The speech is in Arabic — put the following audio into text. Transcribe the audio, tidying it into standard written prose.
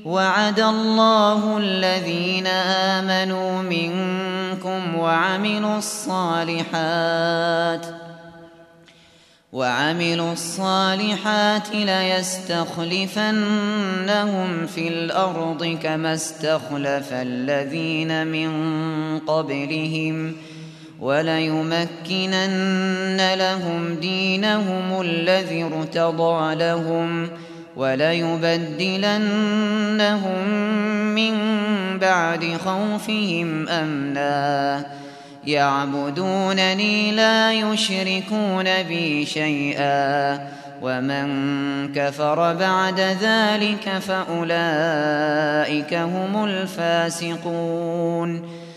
وعد الله الذين آمنوا منكم وعملوا الصالحات ليستخلفنهم في الأرض كما استخلف الذين من قبلهم وليمكنن لهم دينهم الذي ارتضى لهم وليبدلنهم من بعد خوفهم أمنا يعبدونني لا يشركون بي شيئا ومن كفر بعد ذلك فأولئك هم الفاسقون